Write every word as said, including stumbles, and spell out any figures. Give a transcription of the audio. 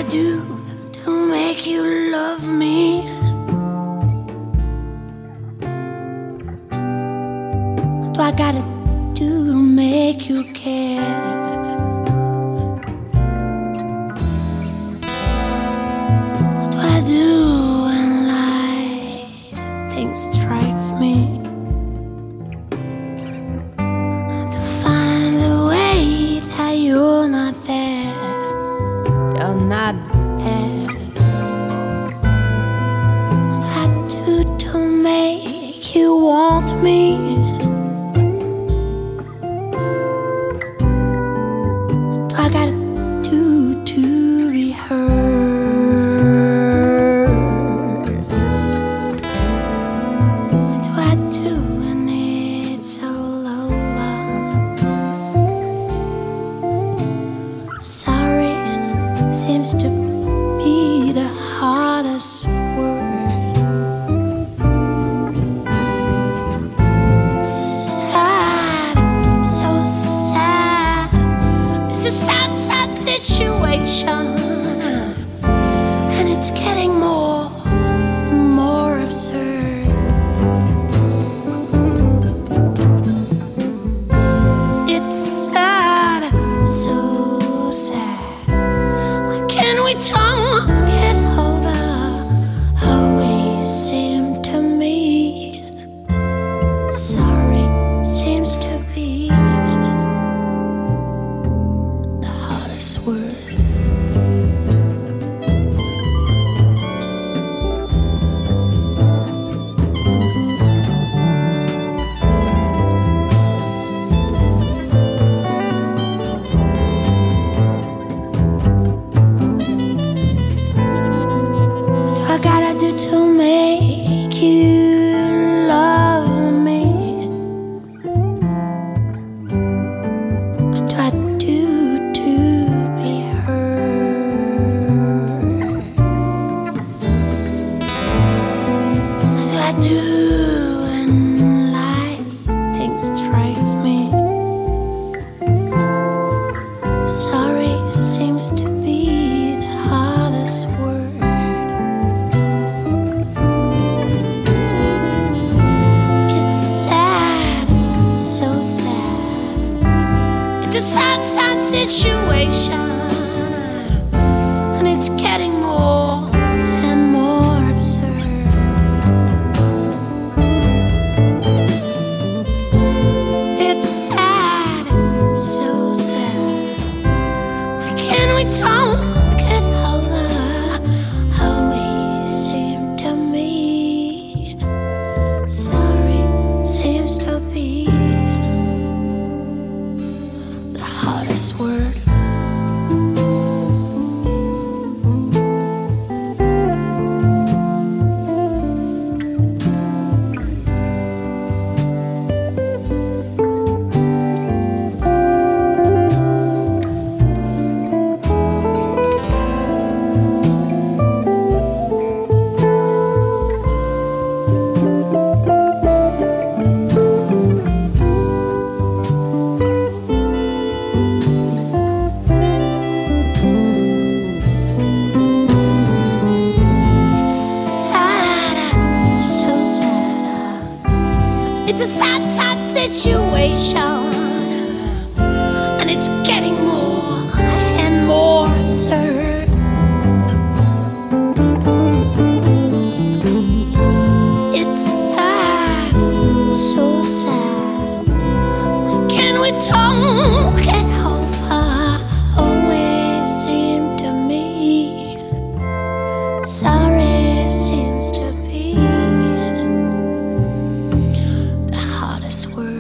I do to make you love me? What do I gotta do to make you care? What do I do when lightning strikes me? To find the way that you're not there, you're not there. What do I do to make you want me? I gotta do to be heard? What do I do when it's all over? Sorry seems to be the hardest word. It's sad, so sad. It's a sad, sad situation, and it's getting more, more absurd. It's sad, so sad. Why can't we talk it over? Always seem to me. Sorry seems to be the hardest word. What do I gotta do to make you love me? What do I do to be heard? What do I do when lightning strikes me? Sorry seems to be the hardest word. It's sad, so sad. It's a sad, sad situation, and it's getting more and more absurd. It's sad, so sad. Why can't we talk it over? Always seem to me. Sorry seems to be the hardest word. It's a sad, sad situation, and it's getting more and more absurd. It's sad, so sad. Why can't we talk it over? Always seem to me. Sorry seems to be the hardest word.